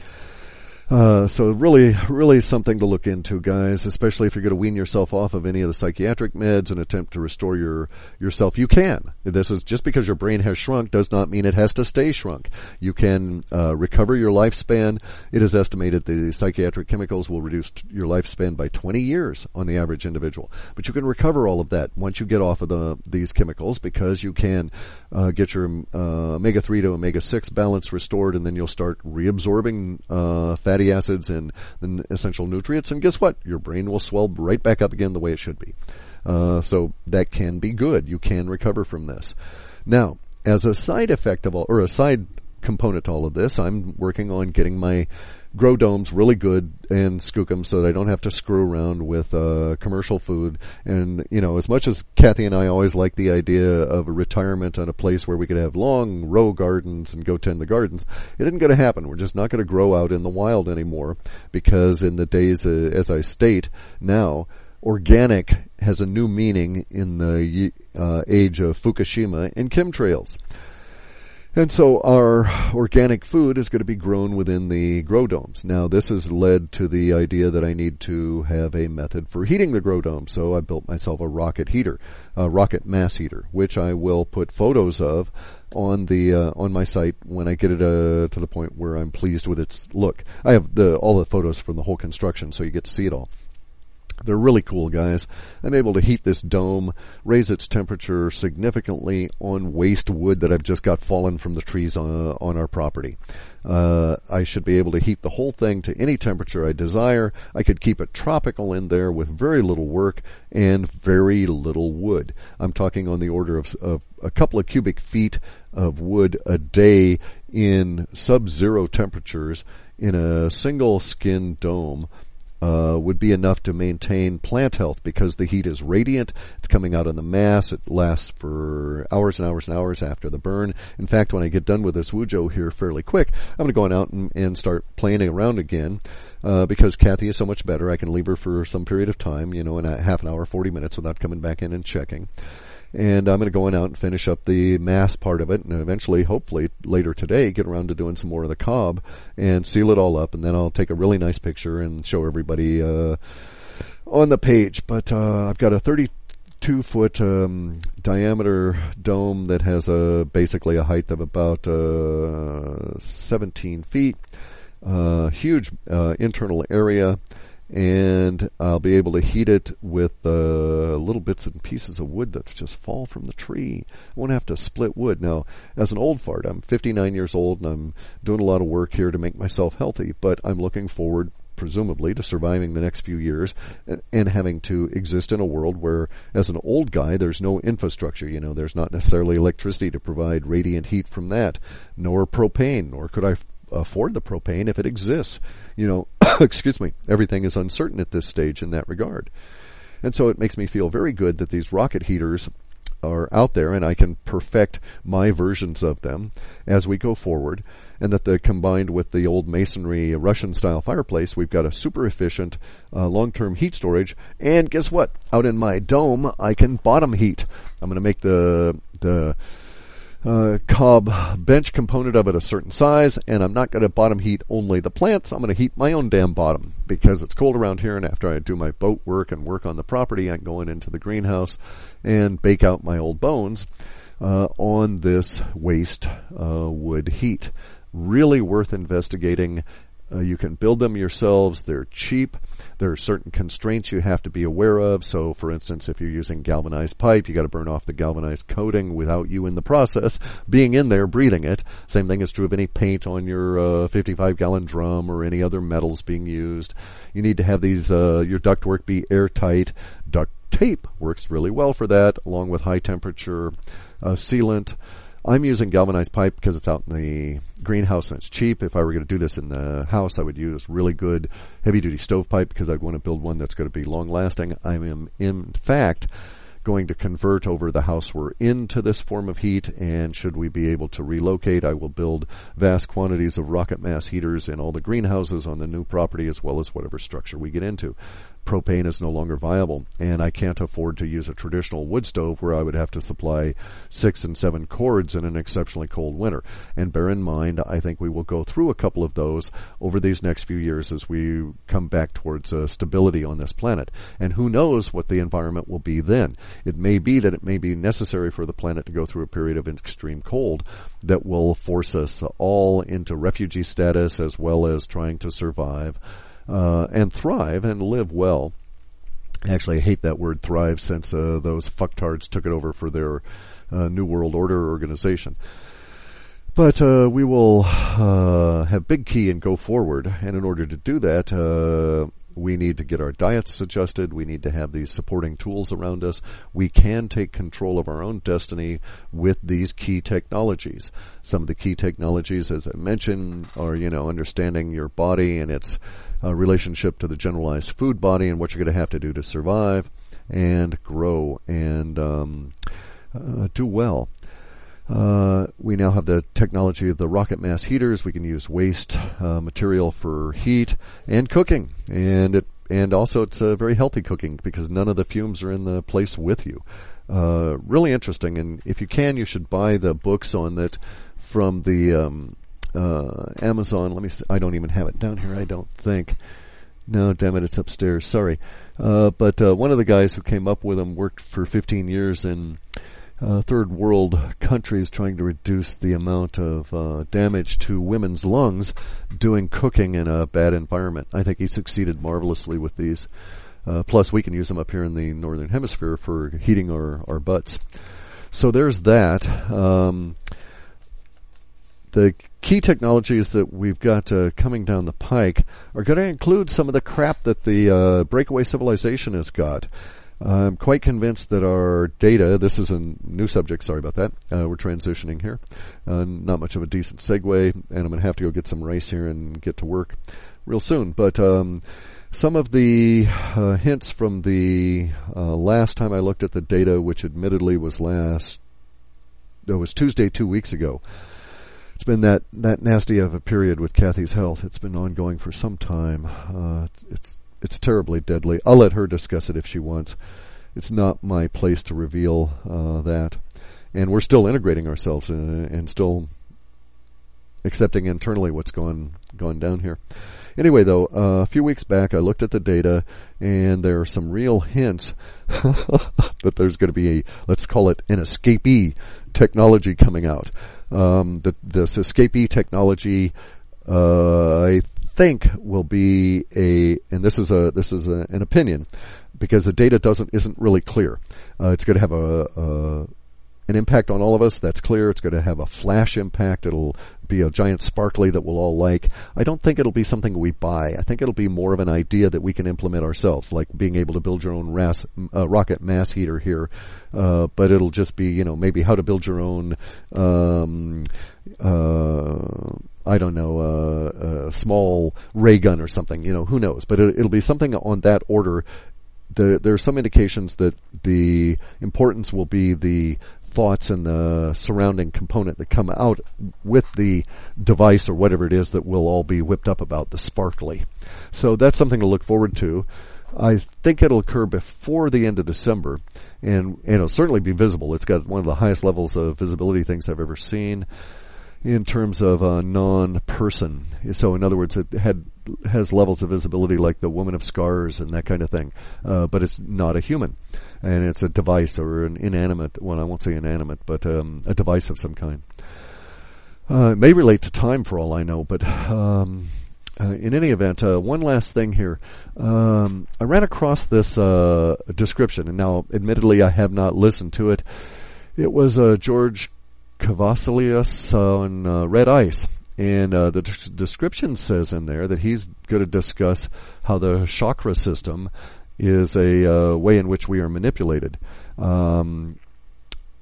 So really something to look into, guys, especially if you're going to wean yourself off of any of the psychiatric meds and attempt to restore yourself. You can. This is just because your brain has shrunk does not mean it has to stay shrunk. You can recover your lifespan. It is estimated the psychiatric chemicals will reduce your lifespan by 20 years on the average individual. But you can recover all of that once you get off of these chemicals, because you can get your omega-3 to omega-6 balance restored, and then you'll start reabsorbing fatty acids and the essential nutrients, and guess what? Your brain will swell right back up again the way it should be. So that can be good. You can recover from this. Now, as a side effect of or a side component to all of this, I'm working on getting my grow domes really good and skook them so that I don't have to screw around with commercial food. And, as much as Kathy and I always like the idea of a retirement on a place where we could have long row gardens and go tend the gardens, it isn't going to happen. We're just not going to grow out in the wild anymore, because in the days, as I state now, organic has a new meaning in the age of Fukushima and chemtrails. And so our organic food is going to be grown within the grow domes. Now, this has led to the idea that I need to have a method for heating the grow dome. So I built myself a rocket heater, a rocket mass heater, which I will put photos of on my site when I get it to the point where I'm pleased with its look. I have all the photos from the whole construction, so you get to see it all. They're really cool, guys. I'm able to heat this dome, raise its temperature significantly on waste wood that I've just got fallen from the trees on our property. I should be able to heat the whole thing to any temperature I desire. I could keep it tropical in there with very little work and very little wood. I'm talking on the order of a couple of cubic feet of wood a day in sub-zero temperatures in a single skin dome. Would be enough to maintain plant health, because the heat is radiant. It's coming out in the mass. It lasts for hours and hours and hours after the burn. In fact, when I get done with this Wujo here fairly quick, I'm going to go on out and start playing around again, because Kathy is so much better. I can leave her for some period of time, in a half an hour, 40 minutes without coming back in and checking. And I'm going to go on out and finish up the mass part of it, and eventually, hopefully, later today, get around to doing some more of the cob and seal it all up, and then I'll take a really nice picture and show everybody on the page. But I've got a 32-foot diameter dome that has basically a height of about 17 feet, huge internal area. And I'll be able to heat it with little bits and pieces of wood that just fall from the tree. I won't have to split wood. Now, as an old fart, I'm 59 years old, and I'm doing a lot of work here to make myself healthy, but I'm looking forward, presumably, to surviving the next few years and having to exist in a world where, as an old guy, there's no infrastructure. There's not necessarily electricity to provide radiant heat from that, nor propane, nor could I afford the propane if it exists. Excuse me, everything is uncertain at this stage in that regard. And so it makes me feel very good that these rocket heaters are out there, and I can perfect my versions of them as we go forward, and that combined with the old masonry Russian-style fireplace, we've got a super efficient long-term heat storage. And guess what? Out in my dome, I can bottom heat. I'm going to make the cob bench component of it a certain size, and I'm not going to bottom heat only the plants. I'm going to heat my own damn bottom, because it's cold around here, and after I do my boat work and work on the property, I'm going into the greenhouse and bake out my old bones on this waste wood heat. Really worth investigating. You can build them yourselves. They're cheap. There are certain constraints you have to be aware of. So, for instance, if you're using galvanized pipe, you got to burn off the galvanized coating without you in the process being in there breathing it. Same thing is true of any paint on your 55-gallon drum or any other metals being used. You need to have these your ductwork be airtight. Duct tape works really well for that, along with high temperature sealant. I'm using galvanized pipe because it's out in the greenhouse and it's cheap. If I were going to do this in the house, I would use really good heavy-duty stovepipe because I'd want to build one that's going to be long-lasting. I am, in fact, going to convert over the house we're into this form of heat, and should we be able to relocate, I will build vast quantities of rocket mass heaters in all the greenhouses on the new property as well as whatever structure we get into. Propane is no longer viable, and I can't afford to use a traditional wood stove where I would have to supply 6 and 7 cords in an exceptionally cold winter. And bear in mind, I think we will go through a couple of those over these next few years as we come back towards stability on this planet. And who knows what the environment will be then. It may be that it may be necessary for the planet to go through a period of extreme cold that will force us all into refugee status as well as trying to survive and thrive and live well. Actually, I hate that word thrive since those fucktards took it over for their New World Order organization. But we will have big key and go forward. And in order to do that, we need to get our diets adjusted. We need to have these supporting tools around us. We can take control of our own destiny with these key technologies. Some of the key technologies, as I mentioned, are, understanding your body and its relationship to the generalized food body and what you're going to have to do to survive and grow and do well. We now have the technology of the rocket mass heaters. We can use waste material for heat and cooking, and also it's very healthy cooking because none of the fumes are in the place with you. Really interesting, and if you can, you should buy the books on that from the Amazon. Let me see. I don't even have it down here, I don't think. No, damn it, it's upstairs. Sorry. But one of the guys who came up with them worked for 15 years in third world countries trying to reduce the amount of damage to women's lungs doing cooking in a bad environment. I think he succeeded marvelously with these. Plus, we can use them up here in the northern hemisphere for heating our butts. So there's that. The key technologies that we've got coming down the pike are going to include some of the crap that the breakaway civilization has got. I'm quite convinced that our data, this is a new subject, sorry about that, we're transitioning here, not much of a decent segue, and I'm going to have to go get some rice here and get to work real soon, but some of the hints from the last time I looked at the data, which admittedly was Tuesday 2 weeks ago. It's been that nasty of a period with Kathy's health. It's been ongoing for some time. It's terribly deadly. I'll let her discuss it if she wants. It's not my place to reveal that. And we're still integrating ourselves and still accepting internally what's gone down here. Anyway, though, a few weeks back I looked at the data, and there are some real hints that there's going to be let's call it an escapee technology coming out. This escapee technology, I think, will be and this is an opinion because the data isn't really clear. It's going to have an impact on all of us. That's clear. It's going to have a flash impact. It'll be a giant sparkly that we'll all like. I don't think it'll be something we buy. I think it'll be more of an idea that we can implement ourselves, like being able to build your own rocket mass heater here. But it'll just be, maybe how to build your own, small ray gun or something. Who knows? But it'll be something on that order. There are some indications that the importance will be the thoughts and the surrounding component that come out with the device or whatever it is that we'll all be whipped up about, the sparkly. So that's something to look forward to. I think it'll occur before the end of December, and it'll certainly be visible. It's got one of the highest levels of visibility things I've ever seen in terms of a non-person. So in other words, it has levels of visibility like the Woman of Scars and that kind of thing, but it's not a human. And it's a device or an inanimate, well, I won't say inanimate, but a device of some kind. It may relate to time for all I know, but in any event, one last thing here. I ran across this description, and now admittedly I have not listened to it. It was George Kavasilius on Red Ice. And the description says in there that he's going to discuss how the chakra system is a way in which we are manipulated.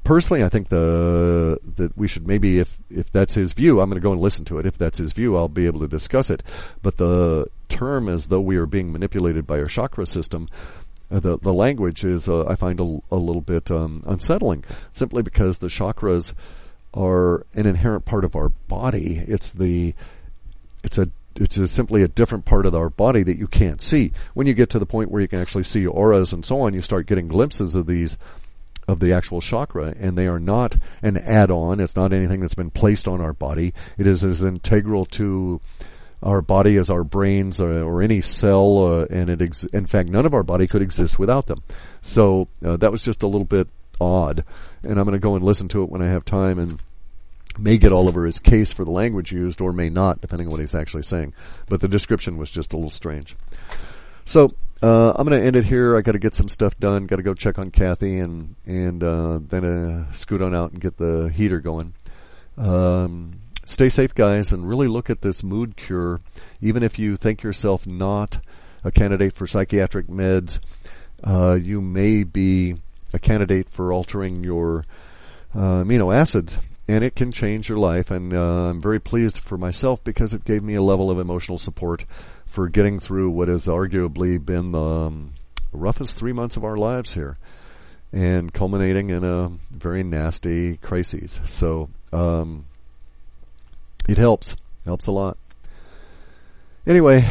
personally, I think that we should maybe, if that's his view, I'm going to go and listen to it. If that's his view, I'll be able to discuss it. But the term, as though we are being manipulated by our chakra system, the language is, I find a little bit unsettling, simply because the chakras are an inherent part of our body. It's simply a different part of our body that you can't see. When you get to the point where you can actually see auras and so on, you start getting glimpses of these, of the actual chakra, and they are not an add-on. It's not anything that's been placed on our body. It is as integral to our body as our brains or any cell, and in fact, none of our body could exist without them. So that was just a little bit odd, and I'm going to go and listen to it when I have time, and may get all over his case for the language used, or may not, depending on what he's actually saying. But the description was just a little strange. So I'm going to end it here. I got to get some stuff done. Got to go check on Kathy, and then scoot on out and get the heater going. Stay safe, guys, and really look at this mood cure. Even if you think yourself not a candidate for psychiatric meds, you may be a candidate for altering your amino acids, and it can change your life. And I'm very pleased for myself because it gave me a level of emotional support for getting through what has arguably been the roughest 3 months of our lives here, and culminating in a very nasty crisis. So it helps a lot. Anyway,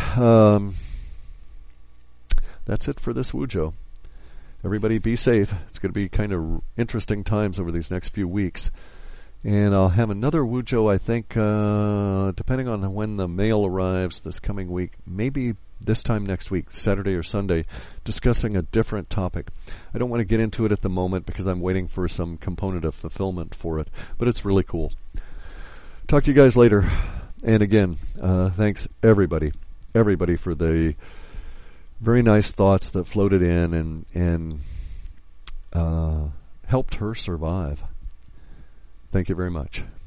that's it for this Wujo. Everybody be safe. It's going to be kind of interesting times over these next few weeks. And I'll have another Wujo, I think, depending on when the mail arrives this coming week, maybe this time next week, Saturday or Sunday, discussing a different topic. I don't want to get into it at the moment because I'm waiting for some component of fulfillment for it, but it's really cool. Talk to you guys later. And again, thanks everybody for the very nice thoughts that floated in and helped her survive. Thank you very much.